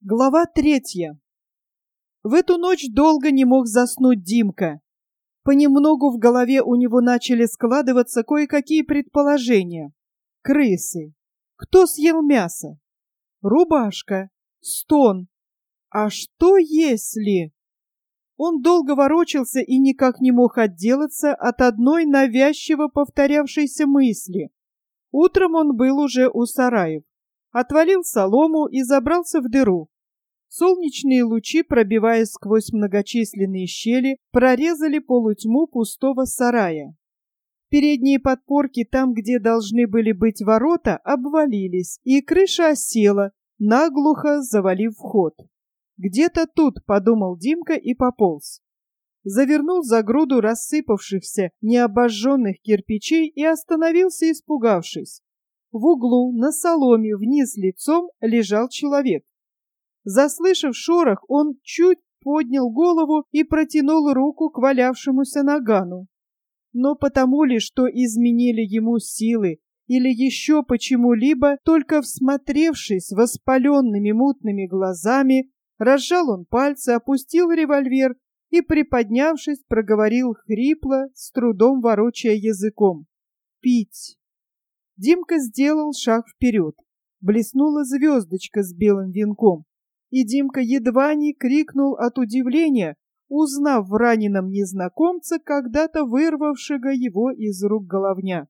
Глава 3. В эту ночь долго не мог заснуть Димка. Понемногу в голове у него начали складываться кое-какие предположения. Крысы. Кто съел мясо? Рубашка. Стон. А что если... Он долго ворочался и никак не мог отделаться от одной навязчиво повторявшейся мысли. Утром он был уже у сараев. Отвалил солому и забрался в дыру. Солнечные лучи, пробиваясь сквозь многочисленные щели, прорезали полутьму пустого сарая. Передние подпорки, там, где должны были быть ворота, обвалились, и крыша осела, наглухо завалив вход. «Где-то тут», — подумал Димка и пополз. Завернул за груду рассыпавшихся необожженных кирпичей и остановился, испугавшись. В углу, на соломе, вниз лицом лежал человек. Заслышав шорох, он чуть поднял голову и протянул руку к валявшемуся нагану. Но потому ли, что изменили ему силы, или еще почему-либо, только всмотревшись воспаленными мутными глазами, разжал он пальцы, опустил револьвер и, приподнявшись, проговорил хрипло, с трудом ворочая языком: «Пить». Димка сделал шаг вперед. Блеснула звездочка с белым венком, и Димка едва не крикнул от удивления, узнав в раненом незнакомца, когда-то вырвавшего его из рук головня.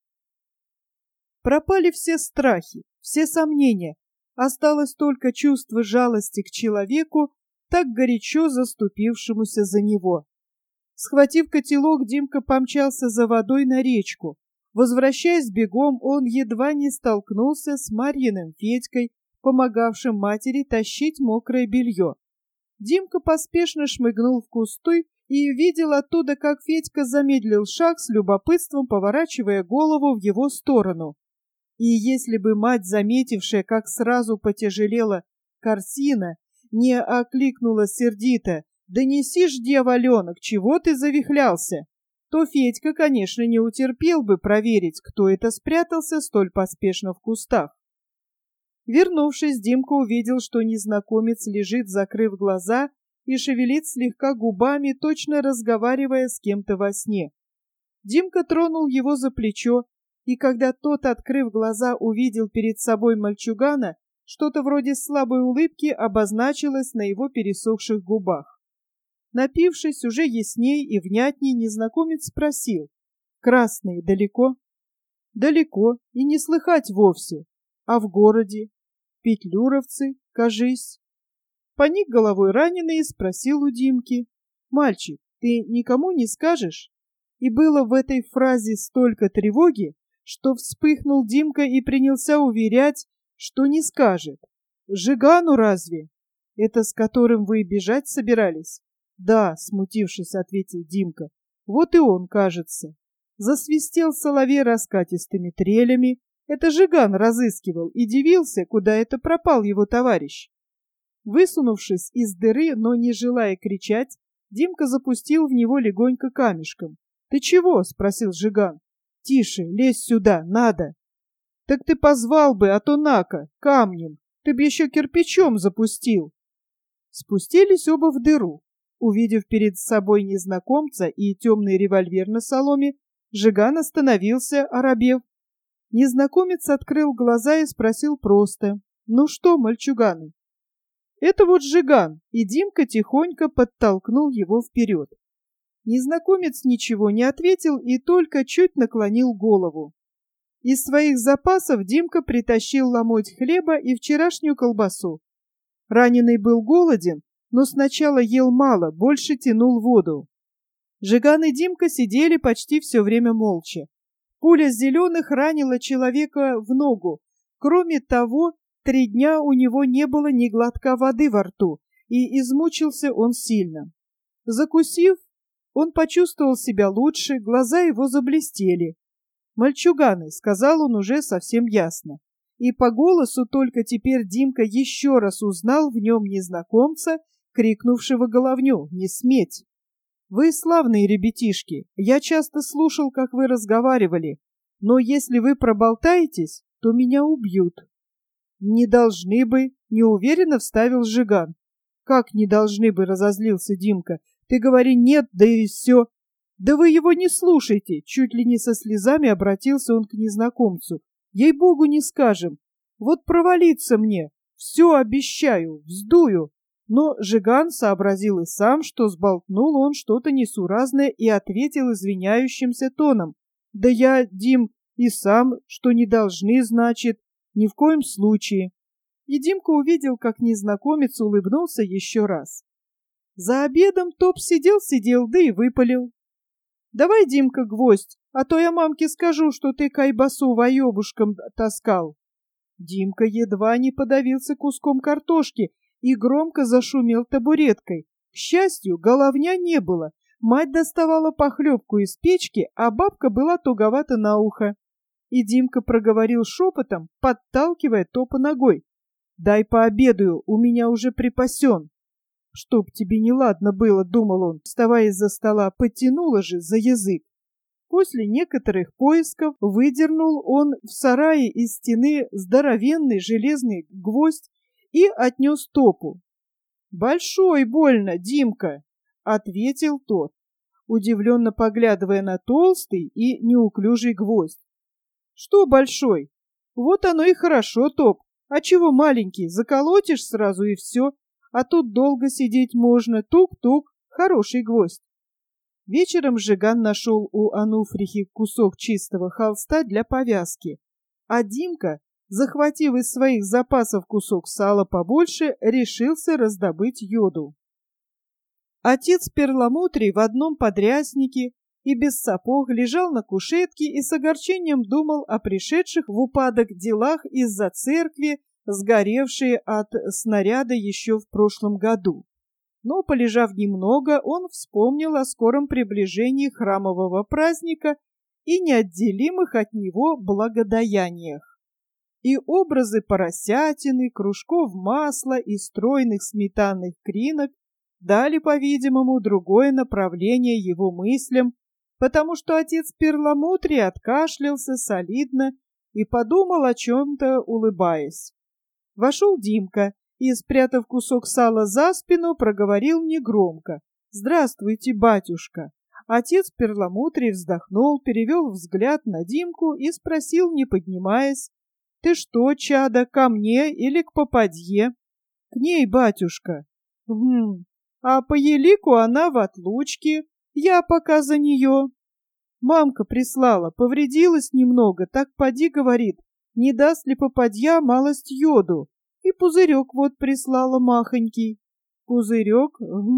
Пропали все страхи, все сомнения, осталось только чувство жалости к человеку, так горячо заступившемуся за него. Схватив котелок, Димка помчался за водой на речку. Возвращаясь бегом, он едва не столкнулся с Марьиным Федькой, помогавшим матери тащить мокрое белье. Димка поспешно шмыгнул в кусты и видел оттуда, как Федька замедлил шаг, с любопытством поворачивая голову в его сторону. И если бы мать, заметившая, как сразу потяжелела корзина, не окликнула сердито: «Да неси ж, дьяволенок, чего ты завихлялся?», то Федька, конечно, не утерпел бы проверить, кто это спрятался столь поспешно в кустах. Вернувшись, Димка увидел, что незнакомец лежит, закрыв глаза, и шевелит слегка губами, точно разговаривая с кем-то во сне. Димка тронул его за плечо, и когда тот, открыв глаза, увидел перед собой мальчугана, что-то вроде слабой улыбки обозначилось на его пересохших губах. Напившись уже ясней и внятней, незнакомец спросил: «Красные далеко?» «Далеко, и не слыхать вовсе. А в городе? Петлюровцы, кажись». Поник головой раненый и спросил у Димки: «Мальчик, ты никому не скажешь?» И было в этой фразе столько тревоги, что вспыхнул Димка и принялся уверять, что не скажет. «Жигану разве? Это с которым вы бежать собирались?» «Да», — смутившись, ответил Димка. «Вот и он, кажется». Засвистел соловей раскатистыми трелями. Это Жиган разыскивал и дивился, куда это пропал его товарищ. Высунувшись из дыры, но не желая кричать, Димка запустил в него легонько камешком. «Ты чего?» — спросил Жиган. «Тише, лезь сюда, надо». «Так ты позвал бы, а то на-ка, камнем, ты б еще кирпичом запустил». Спустились оба в дыру. Увидев перед собой незнакомца и темный револьвер на соломе, Жиган остановился, оробев. Незнакомец открыл глаза и спросил просто: «Ну что, мальчуганы?» «Это вот Жиган», и Димка тихонько подтолкнул его вперед. Незнакомец ничего не ответил и только чуть наклонил голову. Из своих запасов Димка притащил ломоть хлеба и вчерашнюю колбасу. Раненый был голоден, но сначала ел мало, больше тянул воду. Жиган и Димка сидели почти все время молча. Пуля зеленых ранила человека в ногу. Кроме того, 3 дня у него не было ни глотка воды во рту, и измучился он сильно. Закусив, он почувствовал себя лучше, глаза его заблестели. «Мальчуганы», — сказал он уже совсем ясно. И по голосу только теперь Димка еще раз узнал в нем незнакомца, крикнувшего головню: «Не сметь!» «Вы славные ребятишки, я часто слушал, как вы разговаривали, но если вы проболтаетесь, то меня убьют». Не должны бы, неуверенно вставил Жиган. Как не должны бы, разозлился Димка. Ты говори нет, да и все. Да вы его не слушайте, чуть ли не со слезами обратился он к незнакомцу. Ей-богу, не скажем. Вот провалиться мне, все обещаю, вздую. Но Жиган сообразил и сам, что сболтнул он что-то несуразное, и ответил извиняющимся тоном. Да я, Дим, и сам, что не должны, значит, ни в коем случае. И Димка увидел, как незнакомец улыбнулся еще раз. За обедом Топ сидел, да и выпалил. Давай, Димка, гвоздь, а то я мамке скажу, что ты кайбасу воебушкам таскал. Димка едва не подавился куском картошки и громко зашумел табуреткой. К счастью, головня не было. Мать доставала похлебку из печки, а бабка была туговата на ухо. И Димка проговорил шепотом, подталкивая Топа ногой. «Дай пообедаю, у меня уже припасен». «Чтоб тебе неладно было», — думал он, вставая из-за стола, подтянула же за язык. После некоторых поисков выдернул он в сарае из стены здоровенный железный гвоздь и отнес Топу. «Большой больно, Димка», — ответил тот, удивленно поглядывая на толстый и неуклюжий гвоздь. «Что большой? Вот оно и хорошо, Топ. А чего маленький? Заколотишь сразу и все. А тут долго сидеть можно. Тук-тук. Хороший гвоздь». Вечером Жиган нашел у Ануфрихи кусок чистого холста для повязки, а Димка, захватив из своих запасов кусок сала побольше, решился раздобыть йоду. Отец Перламутрий в одном подряснике и без сапог лежал на кушетке и с огорчением думал о пришедших в упадок делах из-за церкви, сгоревшей от снаряда еще в прошлом году. Но, полежав немного, он вспомнил о скором приближении храмового праздника и неотделимых от него благодаяниях. И образы поросятины, кружков масла и стройных сметанных кринок дали, по-видимому, другое направление его мыслям, потому что отец Перламутрий откашлялся солидно и подумал о чем-то, улыбаясь. Вошел Димка и, спрятав кусок сала за спину, проговорил негромко: «Здравствуйте, батюшка!» Отец Перламутрий вздохнул, перевел взгляд на Димку и спросил, не поднимаясь: «Ты что, чадо, ко мне или к попадье?» «К ней, батюшка». А по елику она в отлучке, я пока за нее». «Мамка прислала, повредилась немного, так поди, говорит, не даст ли попадья малость йоду, и пузырек вот прислала махонький». «Пузырек?»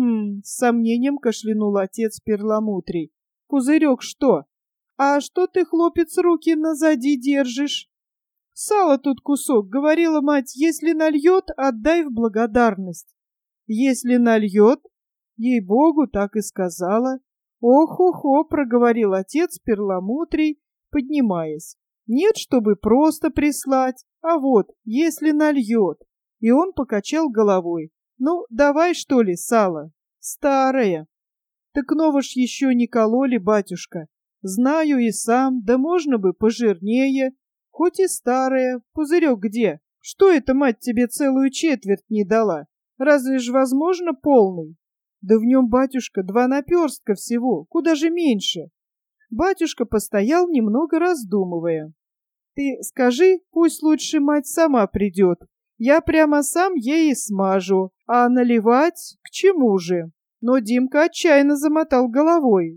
С сомнением кашлянул отец Перламутрий. «Пузырек что? А что ты, хлопец, руки назади держишь?» «Сало тут кусок, говорила мать, если нальет, отдай в благодарность». «Если нальет?» Ей-богу, так и сказала. «Ох-охо», — проговорил отец Перламутрий, поднимаясь. «Нет, чтобы просто прислать, а вот, если нальет». И он покачал головой. «Ну, давай, что ли, сало? Старое». «Так новош еще не кололи, батюшка. Знаю и сам, да можно бы пожирнее. Хоть и старое. Пузырек где? Что это мать тебе целую четверть не дала? Разве ж возможно полный?» «Да в нем, батюшка, 2 наперстка всего, куда же меньше». Батюшка постоял, немного раздумывая. «Ты скажи, пусть лучше мать сама придет. Я прямо сам ей и смажу, а наливать к чему же?» Но Димка отчаянно замотал головой.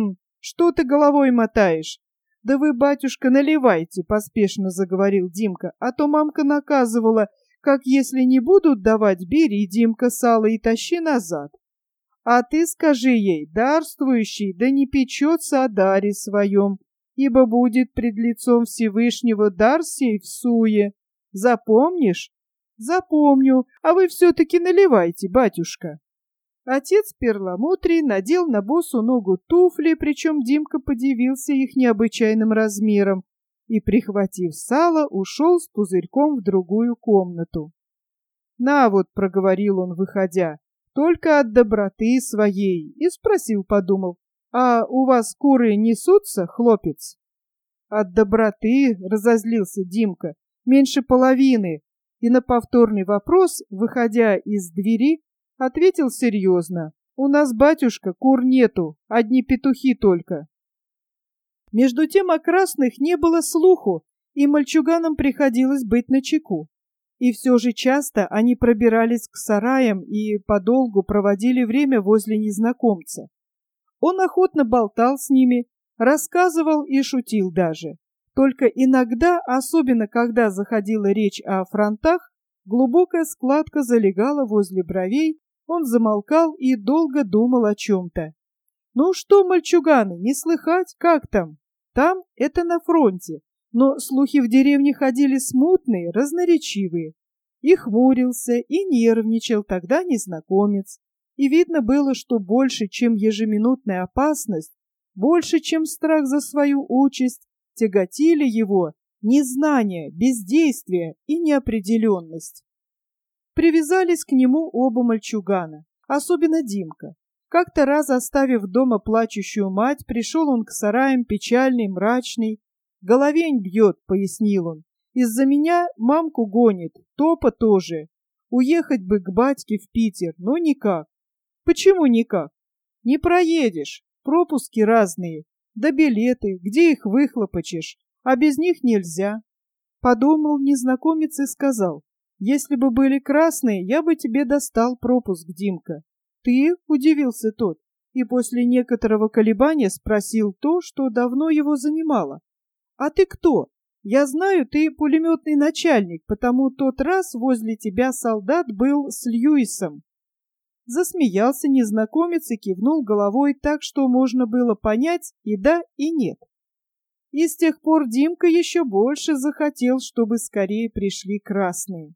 Что ты головой мотаешь?» «Да вы, батюшка, наливайте», — поспешно заговорил Димка, «а то мамка наказывала, как если не будут давать, бери, Димка, сало и тащи назад. А ты скажи ей, дарствующий, да не печется о даре своем, ибо будет пред лицом Всевышнего дар сей в суе. Запомнишь?» «Запомню, а вы все-таки наливайте, батюшка». Отец Перламутрий надел на босу ногу туфли, причем Димка подивился их необычайным размером, и, прихватив сало, ушел с пузырьком в другую комнату. «На вот», — проговорил он, выходя, — «только от доброты своей», и спросил, подумав: «А у вас куры несутся, хлопец?» «От доброты», — разозлился Димка, — «меньше половины. И на повторный вопрос, выходя из двери, ответил серьезно: «У нас, батюшка, кур нету, одни петухи только». Между тем о красных не было слуху, и мальчуганам приходилось быть начеку. И все же часто они пробирались к сараям и подолгу проводили время возле незнакомца. Он охотно болтал с ними, рассказывал и шутил даже. Только иногда, особенно когда заходила речь о фронтах, глубокая складка залегала возле бровей, он замолкал и долго думал о чем-то. «Ну что, мальчуганы, не слыхать, как там?» «Там — это на фронте, но слухи в деревне ходили смутные, разноречивые». И хмурился, и нервничал тогда незнакомец. И видно было, что больше, чем ежеминутная опасность, больше, чем страх за свою участь, тяготили его незнание, бездействие и неопределенность. Привязались к нему оба мальчугана, особенно Димка. Как-то раз, оставив дома плачущую мать, пришел он к сараям печальный, мрачный. «Головень бьет», — пояснил он. «Из-за меня мамку гонит, Топа тоже. Уехать бы к батьке в Питер, но никак». «Почему никак?» «Не проедешь, пропуски разные, да билеты, где их выхлопочешь, а без них нельзя». Подумал незнакомец и сказал: «Если бы были красные, я бы тебе достал пропуск, Димка». «Ты?» — удивился тот, и после некоторого колебания спросил то, что давно его занимало. «А ты кто? Я знаю, ты пулеметный начальник, потому тот раз возле тебя солдат был с Льюисом». Засмеялся незнакомец и кивнул головой так, что можно было понять и да, и нет. И с тех пор Димка еще больше захотел, чтобы скорее пришли красные.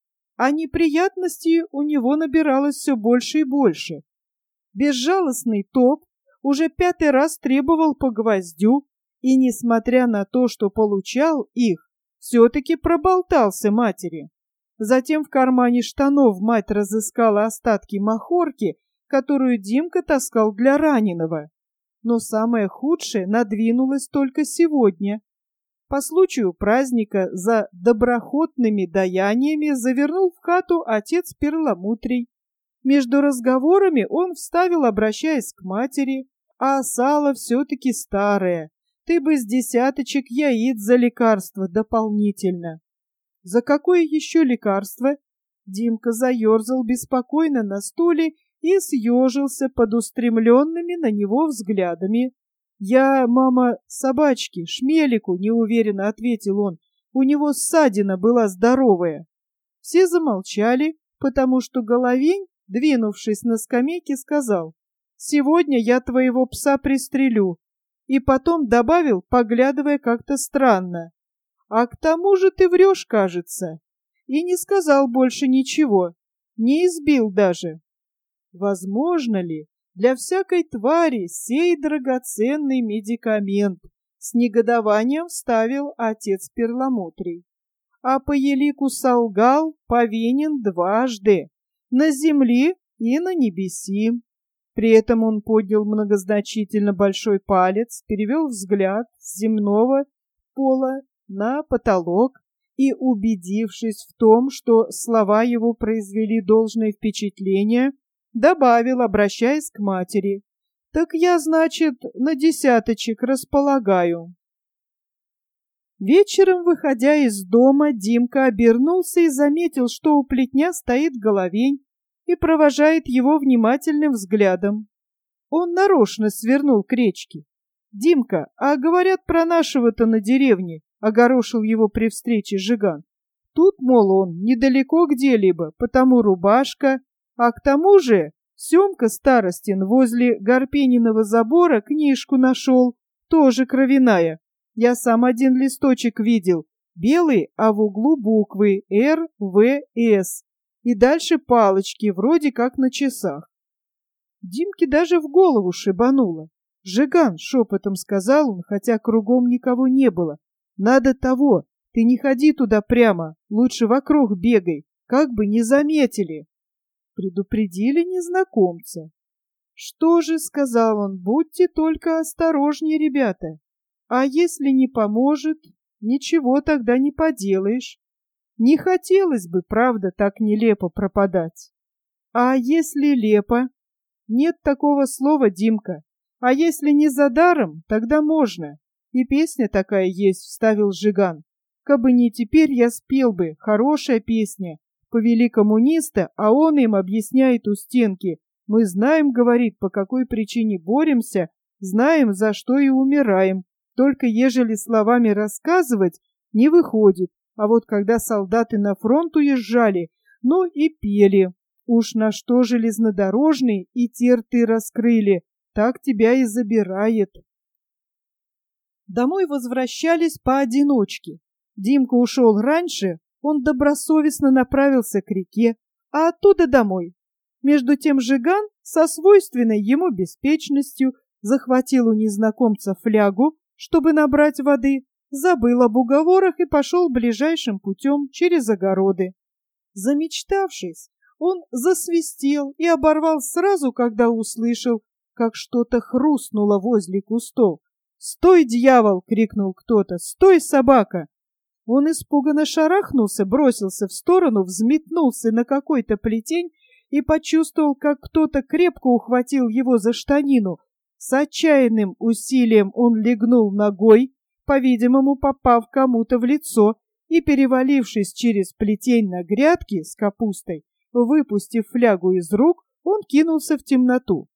А неприятностей у него набиралось все больше и больше. Безжалостный Топ уже 5-й раз требовал по гвоздю, и, несмотря на то, что получал их, все-таки проболтался матери. Затем в кармане штанов мать разыскала остатки махорки, которую Димка таскал для раненого. Но самое худшее надвинулось только сегодня. По случаю праздника за доброхотными даяниями завернул в хату отец Перламутрий. Между разговорами он вставил, обращаясь к матери: «А сало все-таки старое, ты бы с десяточек яиц за лекарство дополнительно». «За какое еще лекарство?» Димка заерзал беспокойно на стуле и съежился под устремленными на него взглядами. «Я, мама, собачки, Шмелику», — неуверенно ответил он. «У него ссадина была здоровая». Все замолчали, потому что Головень, двинувшись на скамейке, сказал: «Сегодня я твоего пса пристрелю». И потом добавил, поглядывая как-то странно: «А к тому же ты врешь, кажется». И не сказал больше ничего, не избил даже. Возможно ли для всякой твари сей драгоценный медикамент? С негодованием вставил отец Перламутрий. А по елику солгал, повинен дважды, на земле и на небеси. При этом он поднял многозначительно большой палец, перевел взгляд с земного пола на потолок и, убедившись в том, что слова его произвели должное впечатление, добавил, обращаясь к матери: «Так я, значит, на десяточек располагаю». Вечером, выходя из дома, Димка обернулся и заметил, что у плетня стоит Головень и провожает его внимательным взглядом. Он нарочно свернул к речке. «Димка, а говорят про нашего-то на деревне», — огорошил его при встрече Жиган. «Тут, мол, он недалеко где-либо, потому рубашка, а к тому же Семка Старостин возле Гарпениного забора книжку нашел, тоже кровяная. Я сам один листочек видел, белый, а в углу буквы РВС. И дальше палочки, вроде как на часах». Димке даже в голову шибануло. «Жиган», — шепотом сказал он, хотя кругом никого не было, — «надо того, ты не ходи туда прямо, лучше вокруг бегай, как бы не заметили». Предупредили незнакомца. «Что же», — сказал он, — «будьте только осторожнее, ребята. А если не поможет, ничего тогда не поделаешь». Не хотелось бы, правда, так нелепо пропадать. А если лепо? Нет такого слова, Димка. А если не за даром, тогда можно. И песня такая есть, вставил Жиган. Кабы не теперь, я спел бы. Хорошая песня. Повели коммуниста, а он им объясняет у стенки. Мы знаем, говорит, по какой причине боремся, знаем, за что и умираем. Только ежели словами рассказывать, не выходит. А вот когда солдаты на фронт уезжали, ну и пели. Уж на что железнодорожный и те рты раскрыли, так тебя и забирает. Домой возвращались поодиночке. Димка ушел раньше, он добросовестно направился к реке, а оттуда домой. Между тем Жиган со свойственной ему беспечностью захватил у незнакомца флягу, чтобы набрать воды, забыл об уговорах и пошел ближайшим путем через огороды. Замечтавшись, он засвистел и оборвал сразу, когда услышал, как что-то хрустнуло возле кустов. «Стой, дьявол!» — крикнул кто-то. «Стой, собака!» Он испуганно шарахнулся, бросился в сторону, взметнулся на какой-то плетень и почувствовал, как кто-то крепко ухватил его за штанину. С отчаянным усилием он легнул ногой, по-видимому, попав кому-то в лицо, и, перевалившись через плетень на грядки с капустой, выпустив флягу из рук, он кинулся в темноту.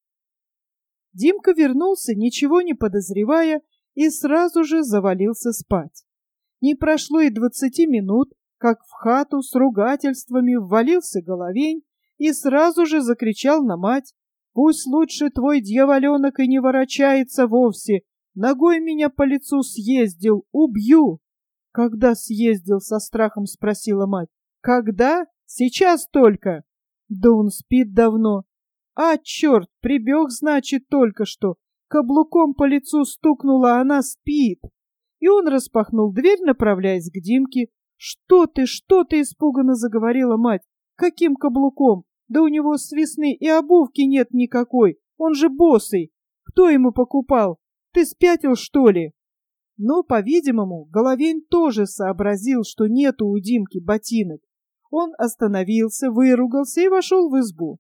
Димка вернулся, ничего не подозревая, и сразу же завалился спать. Не прошло и 20 минут, как в хату с ругательствами ввалился Головень и сразу же закричал на мать: «Пусть лучше твой дьяволенок и не ворочается вовсе, ногой меня по лицу съездил, убью!» «Когда съездил?» — со страхом спросила мать. «Когда? Сейчас только!» «Да он спит давно». «А, черт, прибег, значит, только что. Каблуком по лицу стукнула, она спит». И он распахнул дверь, направляясь к Димке. Что ты?» — испуганно заговорила мать. «Каким каблуком? Да у него с весны и обувки нет никакой. Он же босый. Кто ему покупал? Ты спятил, что ли?» Но, по-видимому, Головень тоже сообразил, что нету у Димки ботинок. Он остановился, выругался и вошел в избу.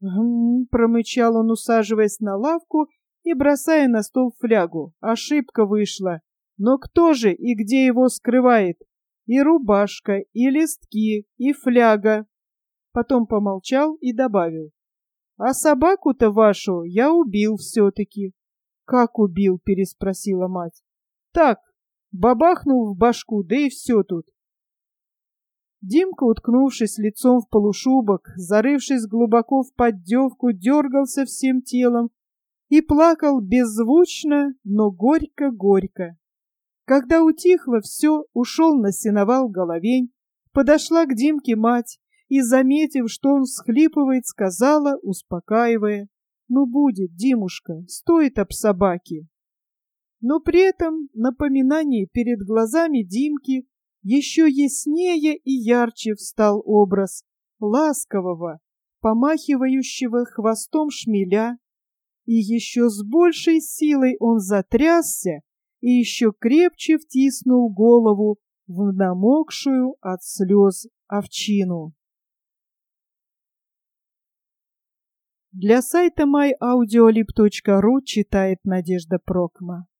Промычал он, усаживаясь на лавку и бросая на стол флягу. Ошибка вышла. Но кто же и где его скрывает? И рубашка, и листки, и фляга. Потом помолчал и добавил: «А собаку-то вашу я убил все-таки». «Как убил?» — переспросила мать. «Так, бабахнул в башку, да и все тут». Димка, уткнувшись лицом в полушубок, зарывшись глубоко в поддевку, дергался всем телом и плакал беззвучно, но горько-горько. Когда утихло все, ушел на сеновал Головень, подошла к Димке мать и, заметив, что он всхлипывает, сказала, успокаивая: «Ну будет, Димушка, стоит об собаке». Но при этом напоминание перед глазами Димки еще яснее и ярче встал образ ласкового, помахивающего хвостом шмеля, и еще с большей силой он затрясся и еще крепче втиснул голову в намокшую от слез овчину. Для сайта myaudioLib.ru читает Надежда Прокма.